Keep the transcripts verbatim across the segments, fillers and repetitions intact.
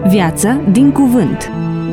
Viață din cuvânt.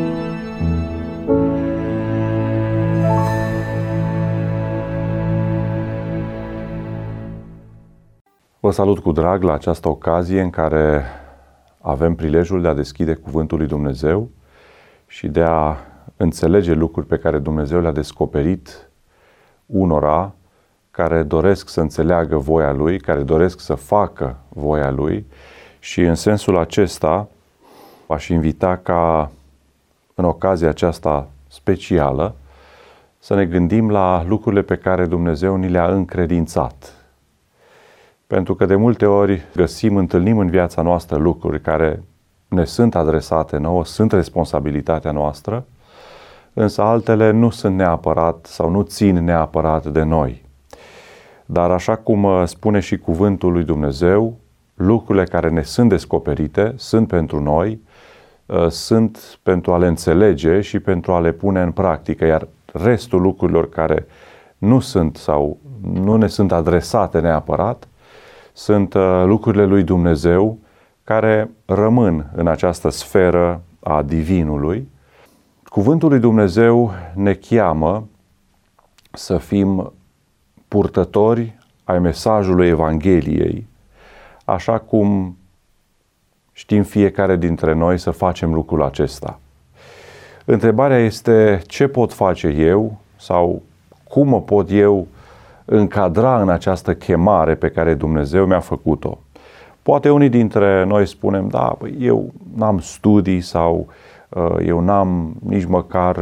Vă salut cu drag la această ocazie în care avem prilejul de a deschide Cuvântul lui Dumnezeu și de a înțelege lucruri pe care Dumnezeu le-a descoperit unora care doresc să înțeleagă voia Lui, care doresc să facă voia Lui. Și în sensul acesta aș invita ca în ocazia aceasta specială să ne gândim la lucrurile pe care Dumnezeu ni le-a încredințat. Pentru că de multe ori găsim, întâlnim în viața noastră lucruri care ne sunt adresate nouă, sunt responsabilitatea noastră, însă altele nu sunt neapărat sau nu țin neapărat de noi. Dar așa cum spune și cuvântul lui Dumnezeu, lucrurile care ne sunt descoperite sunt pentru noi, sunt pentru a le înțelege și pentru a le pune în practică, iar restul lucrurilor care nu sunt sau nu ne sunt adresate neapărat, sunt lucrurile lui Dumnezeu care rămân în această sferă a divinului. Cuvântul lui Dumnezeu ne cheamă să fim purtători ai mesajului Evangheliei, așa cum știm fiecare dintre noi să facem lucrul acesta. Întrebarea este ce pot face eu sau cum mă pot eu încadra în această chemare pe care Dumnezeu mi-a făcut-o. Poate unii dintre noi spunem, da, eu n-am studii sau eu n-am nici măcar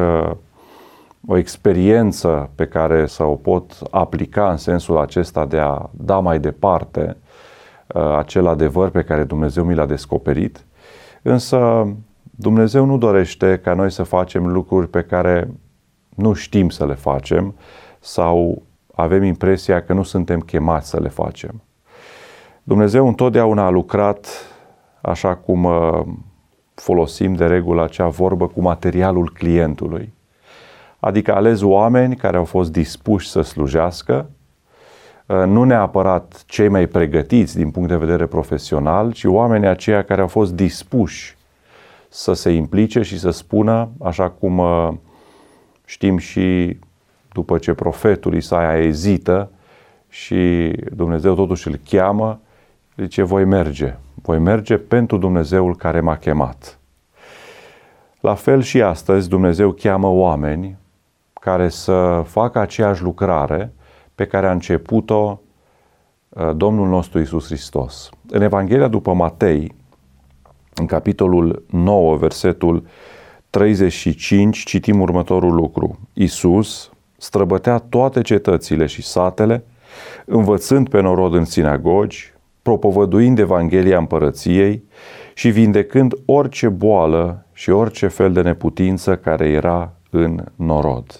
o experiență pe care să o pot aplica în sensul acesta de a da mai departe acel adevăr pe care Dumnezeu mi l-a descoperit. Însă Dumnezeu nu dorește ca noi să facem lucruri pe care nu știm să le facem sau avem impresia că nu suntem chemați să le facem. Dumnezeu întotdeauna a lucrat, așa cum folosim de regulă acea vorbă, cu materialul clientului. Adică a ales oameni care au fost dispuși să slujească, nu neapărat cei mai pregătiți din punct de vedere profesional, ci oamenii aceia care au fost dispuși să se implice și să spună, așa cum știm și după ce profetul Isaia ezită și Dumnezeu totuși îl cheamă, zice, voi merge, voi merge pentru Dumnezeul care m-a chemat. La fel și astăzi Dumnezeu cheamă oameni care să facă aceeași lucrare pe care a început-o Domnul nostru Iisus Hristos. În Evanghelia după Matei, în capitolul nouă, versetul treizeci și cinci, citim următorul lucru. Iisus străbătea toate cetățile și satele, învățând pe norod în sinagogi, propovăduind Evanghelia împărăției și vindecând orice boală și orice fel de neputință care era în norod.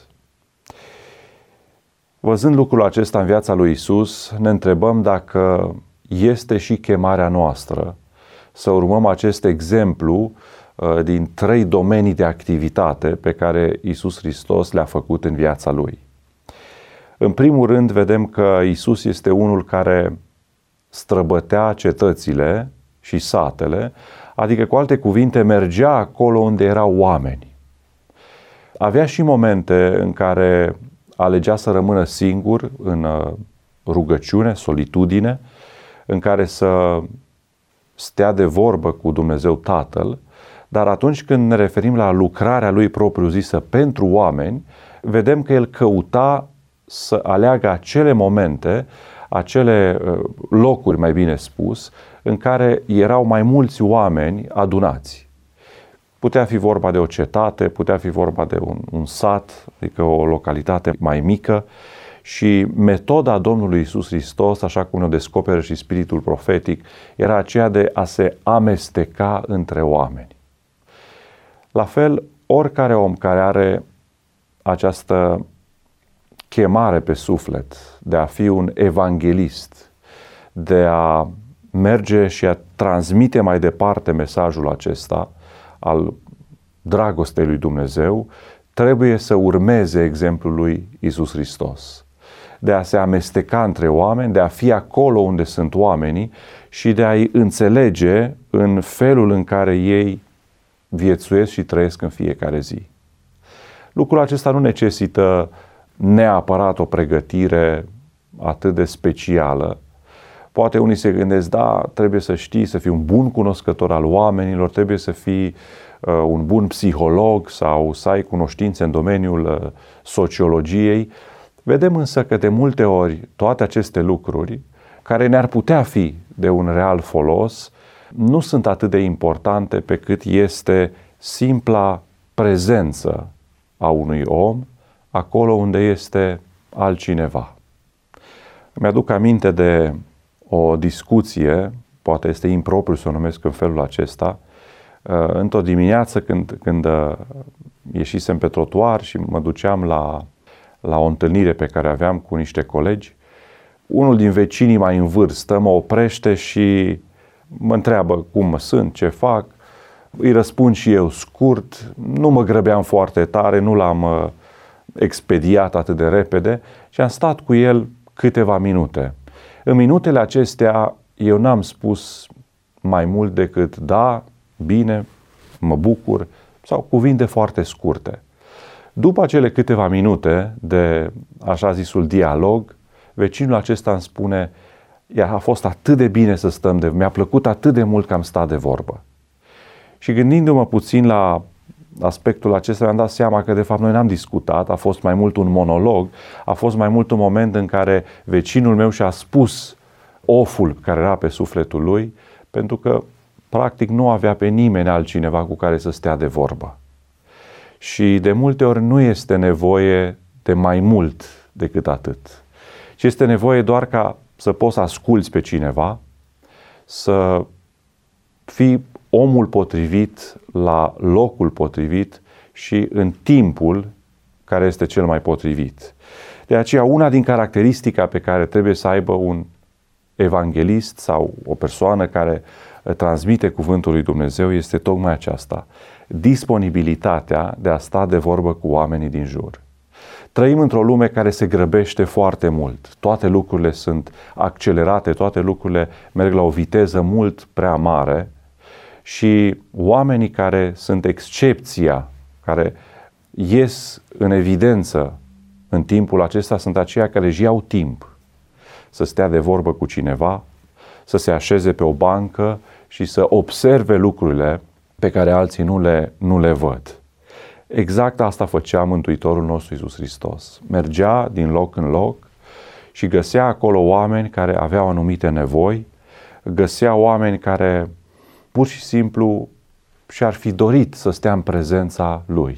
Văzând lucrul acesta în viața lui Iisus, ne întrebăm dacă este și chemarea noastră să urmăm acest exemplu din trei domenii de activitate pe care Iisus Hristos le-a făcut în viața Lui. În primul rând, vedem că Iisus este unul care străbătea cetățile și satele, adică, cu alte cuvinte, mergea acolo unde erau oameni. Avea și momente în care alegea să rămână singur în rugăciune, solitudine, în care să stea de vorbă cu Dumnezeu Tatăl, dar atunci când ne referim la lucrarea Lui propriu-zisă pentru oameni, vedem că El căuta să aleagă acele momente, acele locuri, mai bine spus, în care erau mai mulți oameni adunați. Putea fi vorba de o cetate, putea fi vorba de un, un sat, adică o localitate mai mică, și metoda Domnului Iisus Hristos, așa cum ne descoperă și spiritul profetic, era aceea de a se amesteca între oameni. La fel, oricare om care are această chemare pe suflet de a fi un evanghelist, de a merge și a transmite mai departe mesajul acesta al dragostei lui Dumnezeu, trebuie să urmeze exemplul lui Iisus Hristos. De a se amesteca între oameni, de a fi acolo unde sunt oamenii și de a-i înțelege în felul în care ei viețuiesc și trăiesc în fiecare zi. Lucrul acesta nu necesită neapărat o pregătire atât de specială. Poate unii se gândesc, da, trebuie să știi, să fii un bun cunoscător al oamenilor, trebuie să fii uh, un bun psiholog sau să ai cunoștințe în domeniul uh, sociologiei. Vedem însă că de multe ori toate aceste lucruri, care ne-ar putea fi de un real folos, nu sunt atât de importante pe cât este simpla prezență a unui om acolo unde este altcineva. Îmi aduc aminte de o discuție, poate este impropriu să o numesc în felul acesta, într-o dimineață când, când ieșisem pe trotuar și mă duceam la, la o întâlnire pe care aveam cu niște colegi, unul din vecinii mai în vârstă mă oprește și mă întreabă cum sunt, ce fac. Îi răspund și eu scurt, nu mă grăbeam foarte tare, nu l-am expediat atât de repede și am stat cu el câteva minute. În minutele acestea eu n-am spus mai mult decât da, bine, mă bucur sau cuvinte foarte scurte. După acele câteva minute de așa zisul dialog, vecinul acesta îmi spune: a fost atât de bine să stăm de... mi-a plăcut atât de mult că am stat de vorbă. Și gândindu-mă puțin la aspectul acesta, mi-am dat seama că de fapt noi n-am discutat, a fost mai mult un monolog, a fost mai mult un moment în care vecinul meu și-a spus oful care era pe sufletul lui, pentru că practic nu avea pe nimeni altcineva cu care să stea de vorbă. Și de multe ori nu este nevoie de mai mult decât atât, ci este nevoie doar ca să poți să asculți pe cineva, să fii omul potrivit la locul potrivit și în timpul care este cel mai potrivit. De aceea, una din caracteristica pe care trebuie să aibă un evanghelist sau o persoană care transmite cuvântul lui Dumnezeu este tocmai aceasta: disponibilitatea de a sta de vorbă cu oamenii din jur. Trăim într-o lume care se grăbește foarte mult. Toate lucrurile sunt accelerate, toate lucrurile merg la o viteză mult prea mare și oamenii care sunt excepția, care ies în evidență în timpul acesta, sunt aceia care își iau timp să stea de vorbă cu cineva, să se așeze pe o bancă și să observe lucrurile pe care alții nu le, nu le văd. Exact asta făcea Mântuitorul nostru Iisus Hristos. Mergea din loc în loc și găsea acolo oameni care aveau anumite nevoi, găsea oameni care pur și simplu și-ar fi dorit să stea în prezența Lui.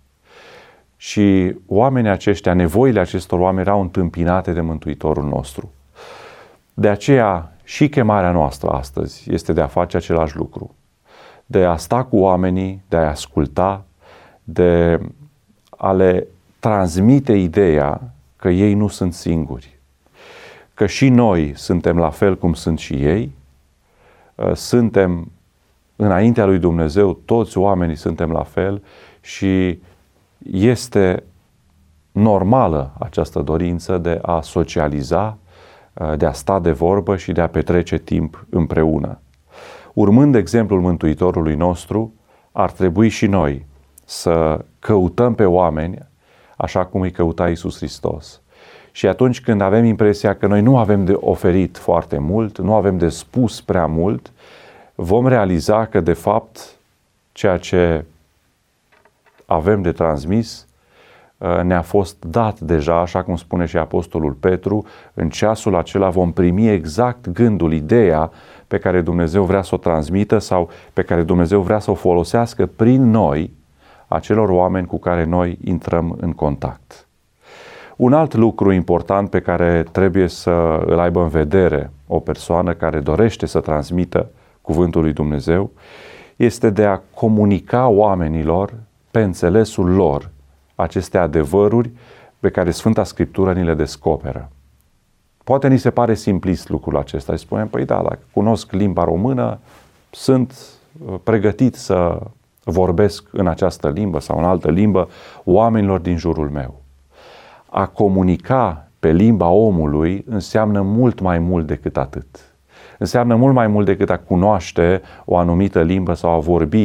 Și oamenii aceștia, nevoile acestor oameni erau întâmpinate de Mântuitorul nostru. De aceea și chemarea noastră astăzi este de a face același lucru. De a sta cu oamenii, de a-i asculta, de a le transmite ideea că ei nu sunt singuri. Că și noi suntem la fel cum sunt și ei, suntem înaintea lui Dumnezeu, toți oamenii suntem la fel și este normală această dorință de a socializa, de a sta de vorbă și de a petrece timp împreună. Urmând exemplul Mântuitorului nostru, ar trebui și noi să căutăm pe oameni așa cum îi căuta Iisus Hristos. Și atunci când avem impresia că noi nu avem de oferit foarte mult, nu avem de spus prea mult, vom realiza că de fapt ceea ce avem de transmis ne-a fost dat deja, așa cum spune și Apostolul Petru, în ceasul acela vom primi exact gândul, ideea pe care Dumnezeu vrea să o transmită sau pe care Dumnezeu vrea să o folosească prin noi, acelor oameni cu care noi intrăm în contact. Un alt lucru important pe care trebuie să îl aibă în vedere o persoană care dorește să transmită cuvântul lui Dumnezeu este de a comunica oamenilor pe înțelesul lor aceste adevăruri pe care Sfânta Scriptură ni le descoperă. Poate ni se pare simplist lucrul acesta. Îi spunem, păi da, dacă cunosc limba română, sunt pregătit să vorbesc în această limbă sau în altă limbă oamenilor din jurul meu. A comunica pe limba omului înseamnă mult mai mult decât atât. Înseamnă mult mai mult decât a cunoaște o anumită limbă sau a vorbi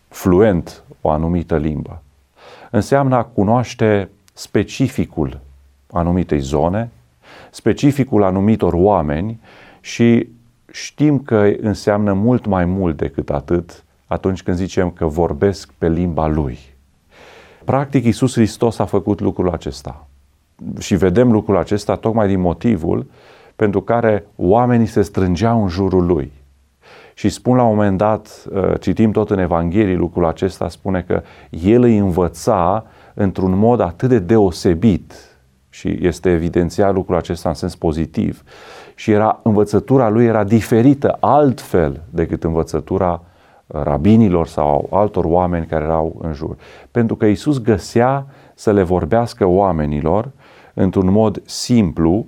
fluent o anumită limbă. Înseamnă a cunoaște specificul anumitei zone, specificul anumitor oameni și știm că înseamnă mult mai mult decât atât atunci când zicem că vorbesc pe limba Lui. Practic, Iisus Hristos a făcut lucrul acesta. Și vedem lucrul acesta tocmai din motivul pentru care oamenii se strângeau în jurul Lui. Și spun la un moment dat, citim tot în Evanghelie lucrul acesta, spune că El îi învăța într-un mod atât de deosebit și este evidențiat lucrul acesta în sens pozitiv. Și era, învățătura Lui era diferită, altfel decât învățătura rabinilor sau altor oameni care erau în jur. Pentru că Iisus găsea să le vorbească oamenilor într-un mod simplu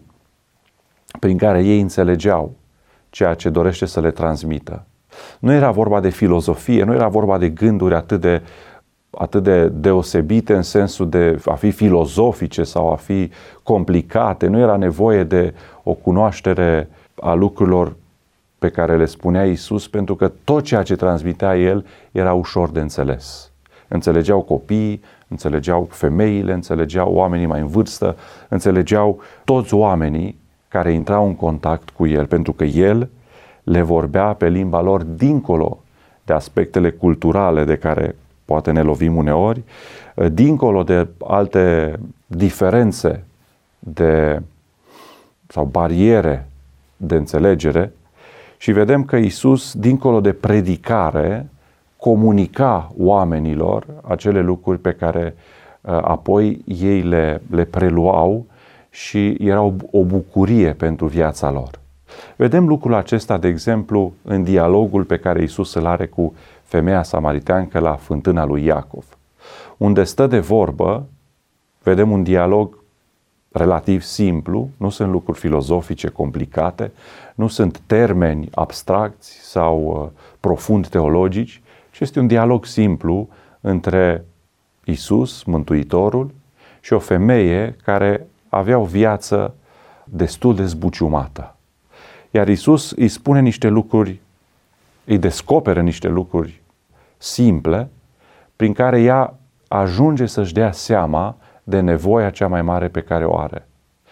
prin care ei înțelegeau ceea ce dorește să le transmită. Nu era vorba de filozofie, nu era vorba de gânduri atât de, atât de deosebite în sensul de a fi filozofice sau a fi complicate. Nu era nevoie de o cunoaștere a lucrurilor pe care le spunea Iisus, pentru că tot ceea ce transmitea El era ușor de înțeles. Înțelegeau copiii, înțelegeau femeile, înțelegeau oamenii mai în vârstă, înțelegeau toți oamenii care intrau în contact cu El, pentru că El le vorbea pe limba lor dincolo de aspectele culturale de care poate ne lovim uneori, dincolo de alte diferențe de, sau bariere de înțelegere. Și vedem că Iisus, dincolo de predicare, comunica oamenilor acele lucruri pe care apoi ei le, le preluau și erau o bucurie pentru viața lor. Vedem lucrul acesta, de exemplu, în dialogul pe care Iisus îl are cu femeia samariteancă la fântâna lui Iacov. Unde stă de vorbă, vedem un dialog relativ simplu, nu sunt lucruri filozofice complicate, nu sunt termeni abstracți sau uh, profund teologici, ci este un dialog simplu între Iisus, Mântuitorul, și o femeie care avea o viață destul de zbuciumată. Iar Iisus îi spune niște lucruri, îi descoperă niște lucruri simple, prin care ea ajunge să-și dea seama de nevoia cea mai mare pe care o are.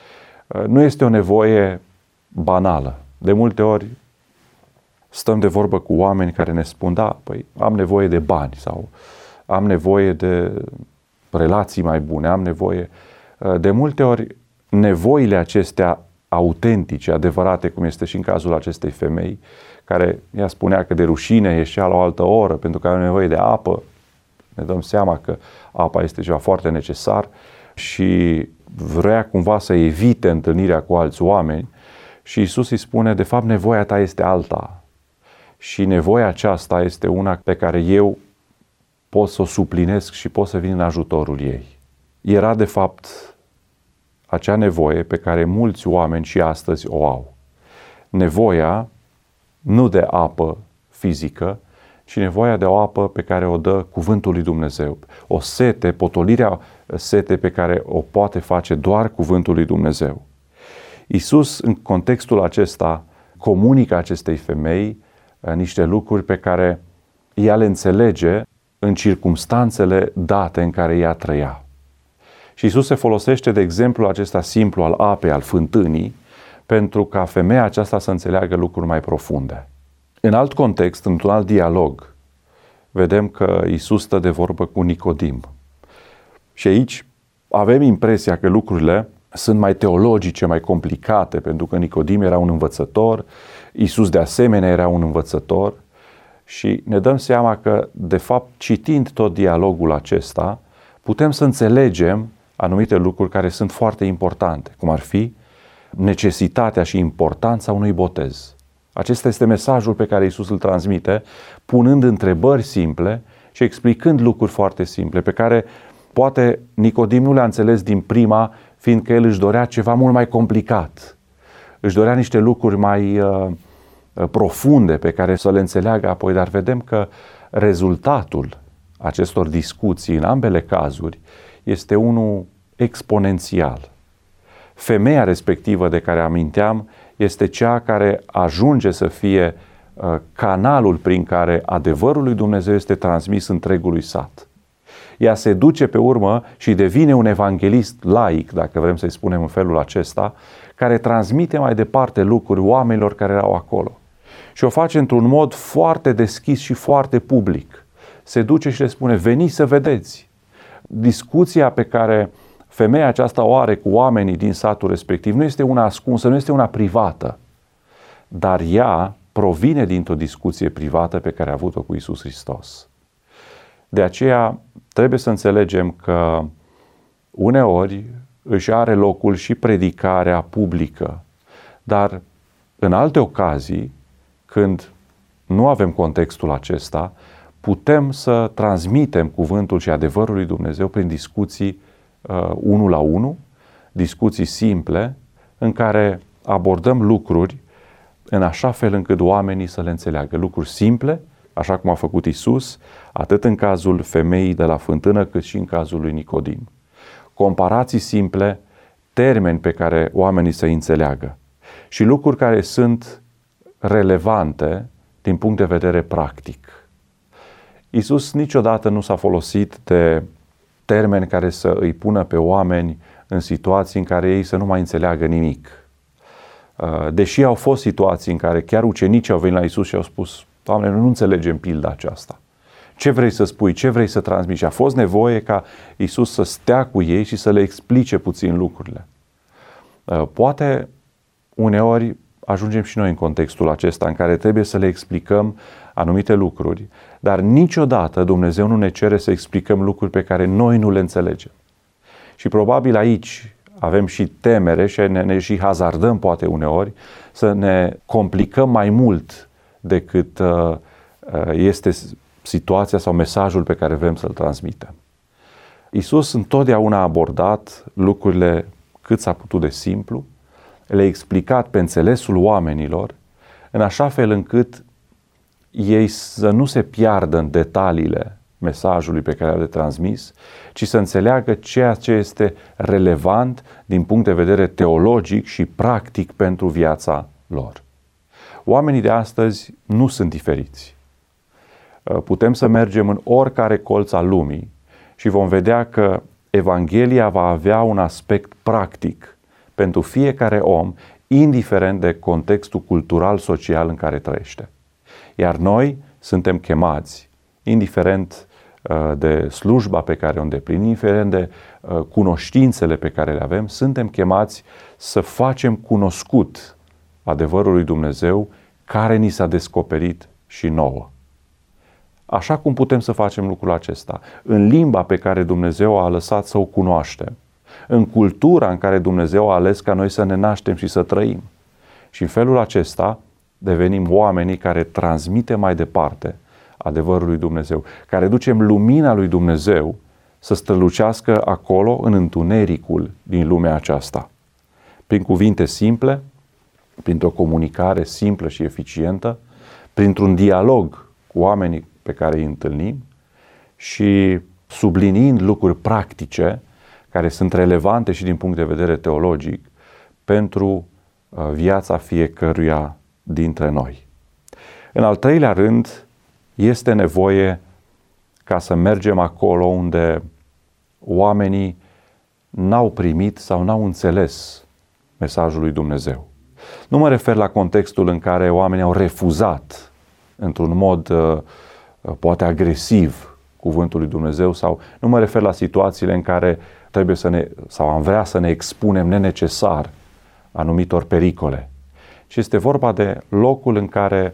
Nu este o nevoie banală. De multe ori stăm de vorbă cu oameni care ne spun, da, păi am nevoie de bani sau am nevoie de relații mai bune, am nevoie... De multe ori nevoile acestea autentice, adevărate, cum este și în cazul acestei femei, care ea spunea că de rușine ieșea la o altă oră pentru că avea nevoie de apă. Ne dăm seama că apa este ceva foarte necesar și vrea cumva să evite întâlnirea cu alți oameni și Iisus îi spune, de fapt, nevoia ta este alta și nevoia aceasta este una pe care eu pot să o suplinesc și pot să vin în ajutorul ei. Era, de fapt, acea nevoie pe care mulți oameni și astăzi o au. Nevoia nu de apă fizică, ci nevoia de o apă pe care o dă cuvântul lui Dumnezeu. O sete, potolirea sete pe care o poate face doar cuvântul lui Dumnezeu. Iisus, în contextul acesta, comunică acestei femei niște lucruri pe care ea le înțelege în circumstanțele date în care ea trăia. Și Iisus se folosește de exemplul acesta simplu al apei, al fântânii, pentru ca femeia aceasta să înțeleagă lucruri mai profunde. În alt context, într-un alt dialog, vedem că Iisus stă de vorbă cu Nicodim. Și aici avem impresia că lucrurile sunt mai teologice, mai complicate, pentru că Nicodim era un învățător, Iisus de asemenea era un învățător și ne dăm seama că, de fapt, citind tot dialogul acesta, putem să înțelegem anumite lucruri care sunt foarte importante, cum ar fi necesitatea și importanța unui botez. Acesta este mesajul pe care Iisus îl transmite, punând întrebări simple și explicând lucruri foarte simple, pe care poate Nicodim nu le-a înțeles din prima, fiindcă el își dorea ceva mult mai complicat. Își dorea niște lucruri mai uh, profunde pe care să le înțeleagă apoi, dar vedem că rezultatul acestor discuții în ambele cazuri este unul exponențial. Femeia respectivă de care aminteam este cea care ajunge să fie canalul prin care adevărul lui Dumnezeu este transmis întregului sat. Ea se duce pe urmă și devine un evanghelist laic, dacă vrem să-i spunem în felul acesta, care transmite mai departe lucruri oamenilor care erau acolo. Și o face într-un mod foarte deschis și foarte public. Se duce și le spune, veniți să vedeți. Discuția pe care femeia aceasta o are cu oamenii din satul respectiv nu este una ascunsă, nu este una privată, dar ea provine dintr-o discuție privată pe care a avut-o cu Iisus Hristos. De aceea trebuie să înțelegem că uneori își are locul și predicarea publică, dar în alte ocazii, când nu avem contextul acesta, putem să transmitem cuvântul și adevărul lui Dumnezeu prin discuții uh, unul la unul, discuții simple, în care abordăm lucruri în așa fel încât oamenii să le înțeleagă. Lucruri simple, așa cum a făcut Iisus, atât în cazul femeii de la fântână, cât și în cazul lui Nicodim. Comparații simple, termeni pe care oamenii să înțeleagă și lucruri care sunt relevante din punct de vedere practic. Iisus niciodată nu s-a folosit de termeni care să îi pună pe oameni în situații în care ei să nu mai înțeleagă nimic. Deși au fost situații în care chiar ucenicii au venit la Iisus și au spus, Doamne, nu înțelegem pilda aceasta. Ce vrei să spui? Ce vrei să transmiți? Și a fost nevoie ca Iisus să stea cu ei și să le explice puțin lucrurile. Poate uneori ajungem și noi în contextul acesta în care trebuie să le explicăm anumite lucruri, dar niciodată Dumnezeu nu ne cere să explicăm lucruri pe care noi nu le înțelegem. Și probabil aici avem și temere și ne, ne și hazardăm poate uneori să ne complicăm mai mult decât uh, este situația sau mesajul pe care vrem să-l transmitem. Iisus întotdeauna a abordat lucrurile cât s-a putut de simplu, le-a explicat pe înțelesul oamenilor, în așa fel încât ei să nu se piardă în detaliile mesajului pe care le-a transmis, ci să înțeleagă ceea ce este relevant din punct de vedere teologic și practic pentru viața lor. Oamenii de astăzi nu sunt diferiți. Putem să mergem în oricare colț al lumii și vom vedea că Evanghelia va avea un aspect practic pentru fiecare om, indiferent de contextul cultural, social în care trăiește. Iar noi suntem chemați, indiferent de slujba pe care o îndeplinim, indiferent de cunoștințele pe care le avem, suntem chemați să facem cunoscut adevărul lui Dumnezeu care ni s-a descoperit și nouă. Așa cum putem să facem lucrul acesta? În limba pe care Dumnezeu a lăsat să o cunoaștem, în cultura în care Dumnezeu a ales ca noi să ne naștem și să trăim. Și în felul acesta devenim oamenii care transmitem mai departe adevărul lui Dumnezeu, care ducem lumina lui Dumnezeu să strălucească acolo în întunericul din lumea aceasta. Prin cuvinte simple, printr-o comunicare simplă și eficientă, printr-un dialog cu oamenii pe care îi întâlnim și subliniind lucruri practice care sunt relevante și din punct de vedere teologic pentru viața fiecăruia dintre noi. În al treilea rând, este nevoie ca să mergem acolo unde oamenii n-au primit sau n-au înțeles mesajul lui Dumnezeu. Nu mă refer la contextul în care oamenii au refuzat într-un mod poate agresiv cuvântul lui Dumnezeu, sau nu mă refer la situațiile în care trebuie să ne, sau am vrea să ne expunem nenecesar anumitor pericole, ci este vorba de locul în care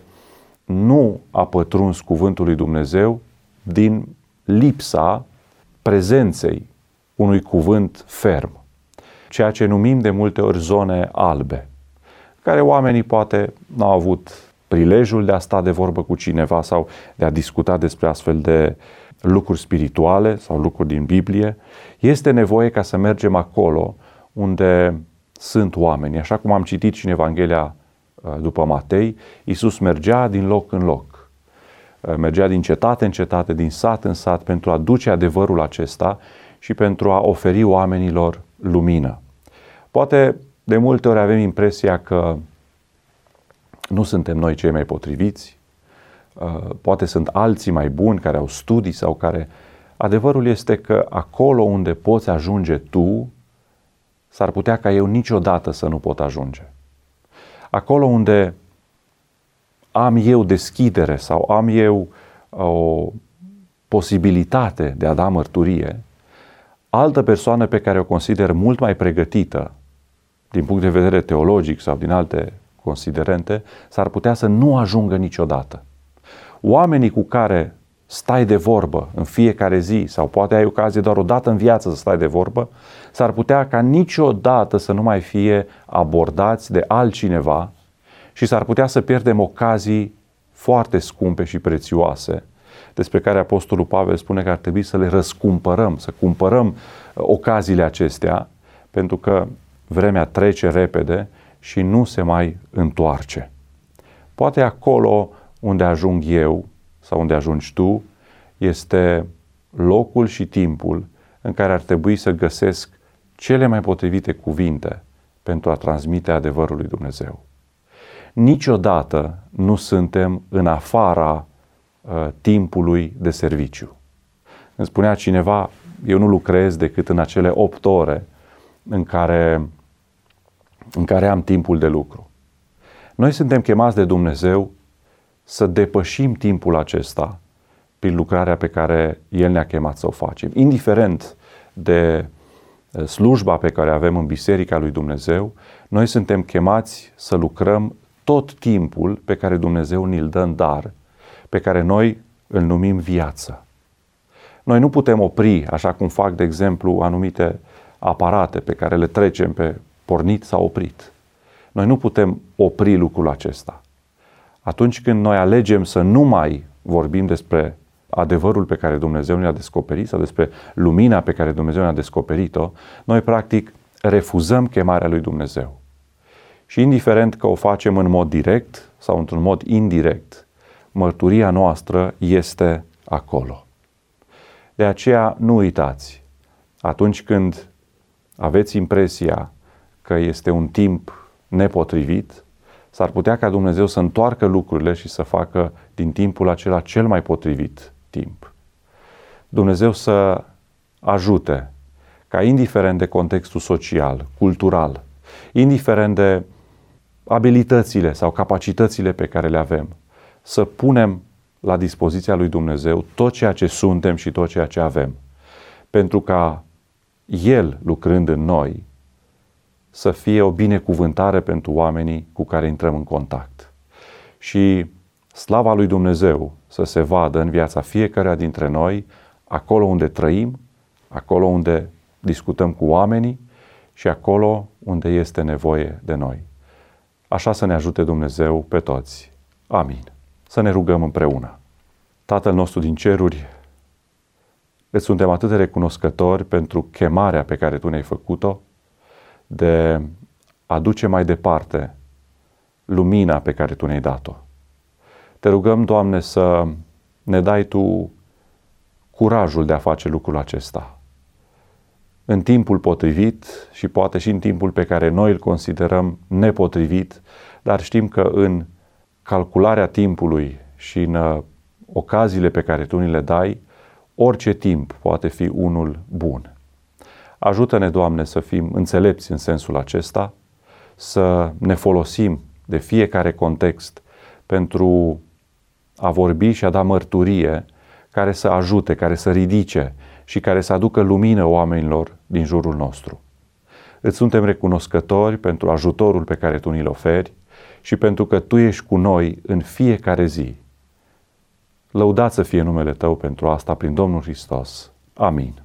nu a pătruns cuvântul lui Dumnezeu din lipsa prezenței unui cuvânt ferm, ceea ce numim de multe ori zone albe, care oamenii poate n-au avut prilejul de a sta de vorbă cu cineva sau de a discuta despre astfel de lucruri spirituale sau lucruri din Biblie. Este nevoie ca să mergem acolo unde sunt oameni. Așa cum am citit și în Evanghelia după Matei, Iisus mergea din loc în loc. Mergea din cetate în cetate, din sat în sat, pentru a duce adevărul acesta și pentru a oferi oamenilor lumină. Poate de multe ori avem impresia că nu suntem noi cei mai potriviți, poate sunt alții mai buni care au studii sau care... Adevărul este că acolo unde poți ajunge tu, s-ar putea ca eu niciodată să nu pot ajunge. Acolo unde am eu deschidere sau am eu o posibilitate de a da mărturie, altă persoană pe care o consider mult mai pregătită din punct de vedere teologic sau din alte considerente, s-ar putea să nu ajungă niciodată. Oamenii cu care stai de vorbă în fiecare zi sau poate ai ocazie doar o dată în viață să stai de vorbă, s-ar putea ca niciodată să nu mai fie abordați de altcineva și s-ar putea să pierdem ocazii foarte scumpe și prețioase, despre care Apostolul Pavel spune că ar trebui să le răscumpărăm, să cumpărăm ocaziile acestea, pentru că vremea trece repede și nu se mai întoarce. Poate acolo unde ajung eu sau unde ajungi tu este locul și timpul în care ar trebui să găsesc cele mai potrivite cuvinte pentru a transmite adevărul lui Dumnezeu. Niciodată nu suntem în afara uh, timpului de serviciu. Îmi spunea cineva, eu nu lucrez decât în acele opt ore în care, în care am timpul de lucru. Noi suntem chemați de Dumnezeu să depășim timpul acesta prin lucrarea pe care El ne-a chemat să o facem. Indiferent de slujba pe care avem în Biserica lui Dumnezeu, noi suntem chemați să lucrăm tot timpul pe care Dumnezeu ni-l dă în dar, pe care noi îl numim viață. Noi nu putem opri, așa cum fac, de exemplu, anumite aparate pe care le trecem pe pornit sau oprit. Noi nu putem opri lucrul acesta. Atunci când noi alegem să nu mai vorbim despre adevărul pe care Dumnezeu ne-a descoperit sau despre lumina pe care Dumnezeu ne-a descoperit-o, noi practic refuzăm chemarea lui Dumnezeu. Și indiferent că o facem în mod direct sau într-un mod indirect, mărturia noastră este acolo. De aceea nu uitați, atunci când aveți impresia că este un timp nepotrivit, s-ar putea ca Dumnezeu să întoarcă lucrurile și să facă din timpul acela cel mai potrivit timp. Dumnezeu să ajute ca, indiferent de contextul social, cultural, indiferent de abilitățile sau capacitățile pe care le avem, să punem la dispoziția lui Dumnezeu tot ceea ce suntem și tot ceea ce avem, pentru ca El, lucrând în noi, să fie o binecuvântare pentru oamenii cu care intrăm în contact. Și slava lui Dumnezeu să se vadă în viața fiecăruia dintre noi, acolo unde trăim, acolo unde discutăm cu oamenii și acolo unde este nevoie de noi. Așa să ne ajute Dumnezeu pe toți. Amin. Să ne rugăm împreună. Tatăl nostru din ceruri, îți suntem atât de recunoscători pentru chemarea pe care Tu ne-ai făcut-o, de a duce mai departe lumina pe care Tu ne-ai dat-o. Te rugăm, Doamne, să ne dai Tu curajul de a face lucrul acesta în timpul potrivit și poate și în timpul pe care noi îl considerăm nepotrivit, dar știm că în calcularea timpului și în ocaziile pe care Tu ni le dai, orice timp poate fi unul bun. Ajută-ne, Doamne, să fim înțelepți în sensul acesta, să ne folosim de fiecare context pentru a vorbi și a da mărturie care să ajute, care să ridice și care să aducă lumină oamenilor din jurul nostru. Îți suntem recunoscători pentru ajutorul pe care Tu ni-l oferi și pentru că Tu ești cu noi în fiecare zi. Lăudat să fie numele Tău pentru asta prin Domnul Hristos. Amin.